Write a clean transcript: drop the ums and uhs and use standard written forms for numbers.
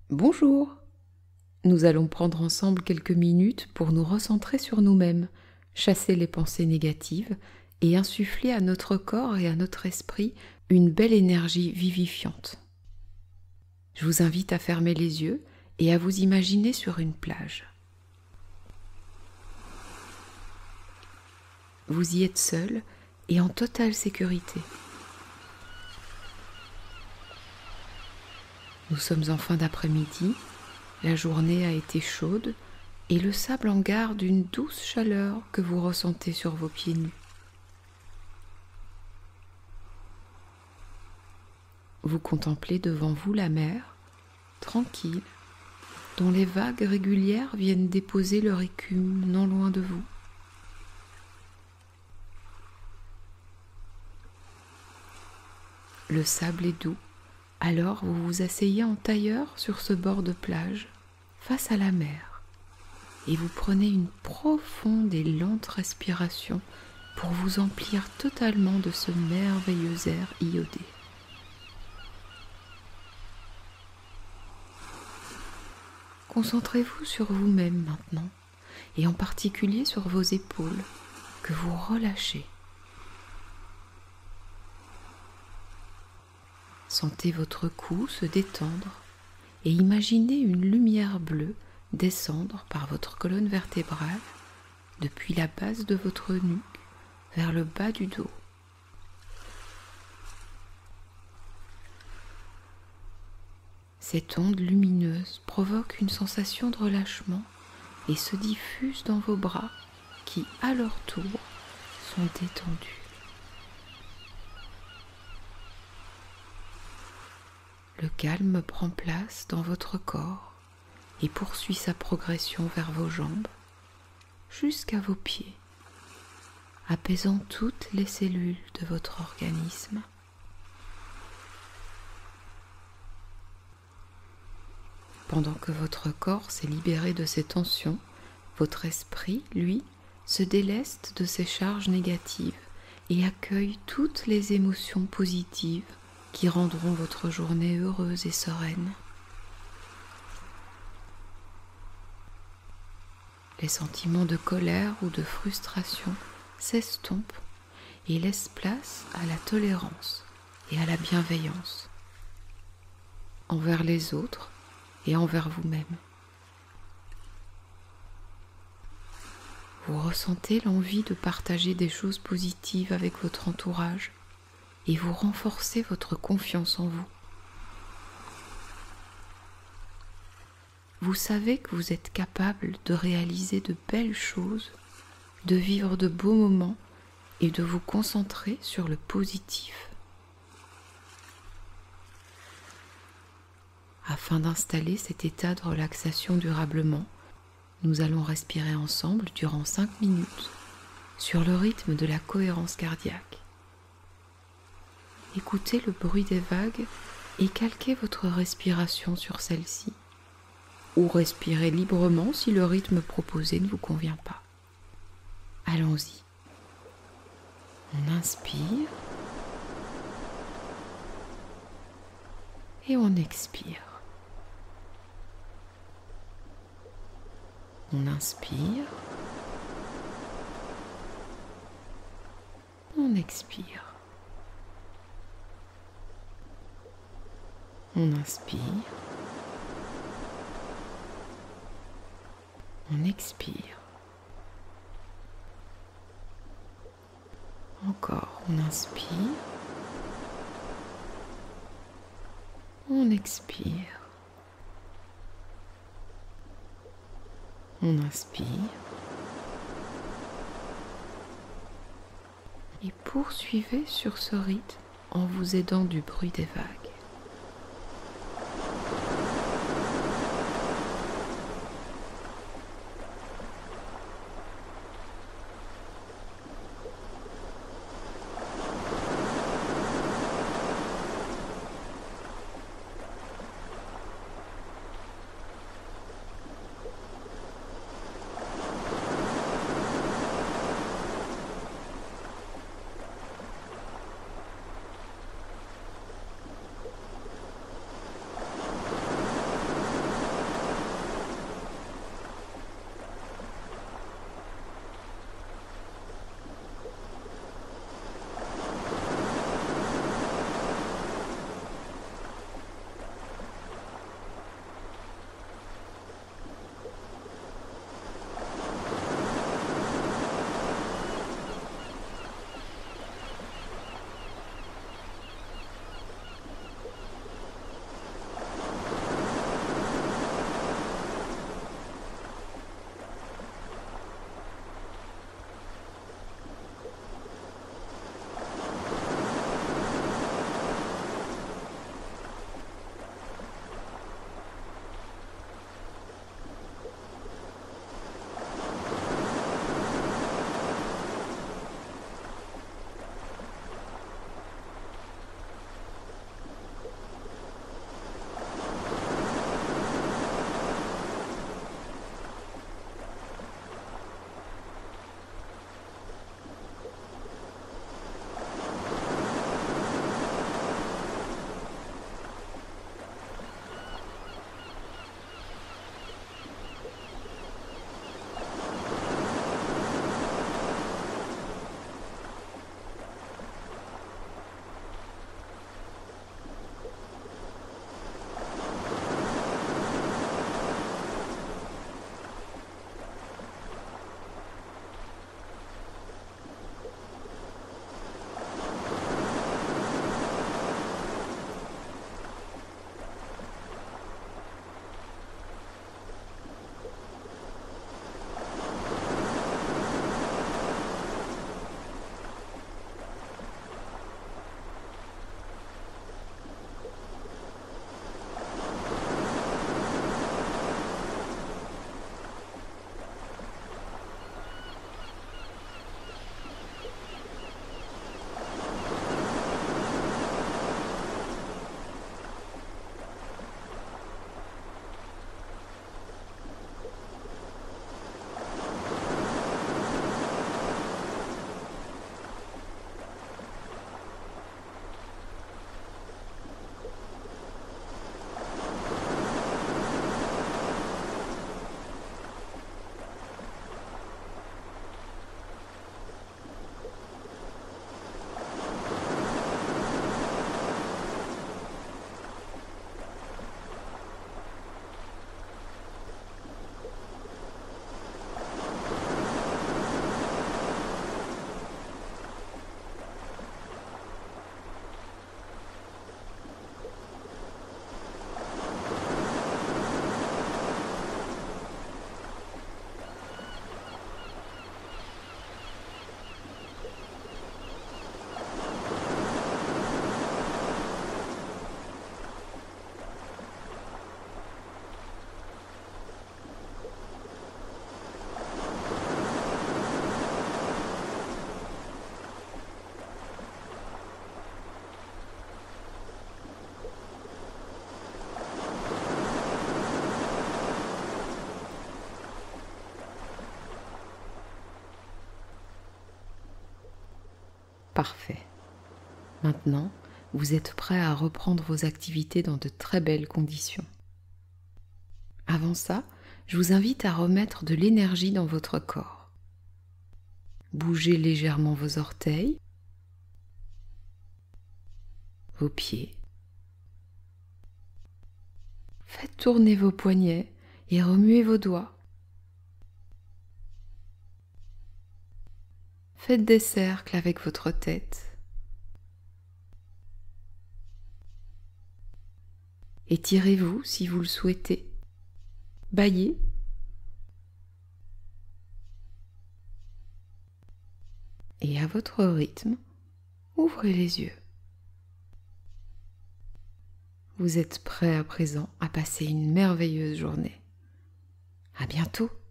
Bonjour! Nous allons prendre ensemble quelques minutes pour nous recentrer sur nous-mêmes, chasser les pensées négatives et insuffler à notre corps et à notre esprit une belle énergie vivifiante. Je vous invite à fermer les yeux et à vous imaginer sur une plage. Vous y êtes seul et en totale sécurité. Nous sommes en fin d'après-midi, la journée a été chaude et le sable en garde une douce chaleur que vous ressentez sur vos pieds nus. Vous contemplez devant vous la mer, tranquille, dont les vagues régulières viennent déposer leur écume non loin de vous. Le sable est doux. Alors vous vous asseyez en tailleur sur ce bord de plage, face à la mer, et vous prenez une profonde et lente respiration pour vous emplir totalement de ce merveilleux air iodé. Concentrez-vous sur vous-même maintenant, et en particulier sur vos épaules, que vous relâchez. Sentez votre cou se détendre et imaginez une lumière bleue descendre par votre colonne vertébrale depuis la base de votre nuque vers le bas du dos. Cette onde lumineuse provoque une sensation de relâchement et se diffuse dans vos bras qui, à leur tour, sont détendus. Le calme prend place dans votre corps et poursuit sa progression vers vos jambes jusqu'à vos pieds, apaisant toutes les cellules de votre organisme. Pendant que votre corps s'est libéré de ses tensions, votre esprit, lui, se déleste de ses charges négatives et accueille toutes les émotions positives qui rendront votre journée heureuse et sereine. Les sentiments de colère ou de frustration s'estompent et laissent place à la tolérance et à la bienveillance envers les autres et envers vous-même. Vous ressentez l'envie de partager des choses positives avec votre entourage et vous renforcez votre confiance en vous. Vous savez que vous êtes capable de réaliser de belles choses, de vivre de beaux moments et de vous concentrer sur le positif. Afin d'installer cet état de relaxation durablement, nous allons respirer ensemble durant 5 minutes sur le rythme de la cohérence cardiaque. Écoutez le bruit des vagues et calquez votre respiration sur celle-ci. Ou respirez librement si le rythme proposé ne vous convient pas. Allons-y. On inspire et on expire. On inspire, on expire. On inspire, on expire. Encore, on inspire, on expire. On inspire et poursuivez sur ce rythme en vous aidant du bruit des vagues. Parfait. Maintenant, vous êtes prêt à reprendre vos activités dans de très belles conditions. Avant ça, je vous invite à remettre de l'énergie dans votre corps. Bougez légèrement vos orteils, vos pieds. Faites tourner vos poignets et remuez vos doigts. Faites des cercles avec votre tête. Étirez-vous si vous le souhaitez. Bâillez. Et à votre rythme, ouvrez les yeux. Vous êtes prêt à présent à passer une merveilleuse journée. À bientôt!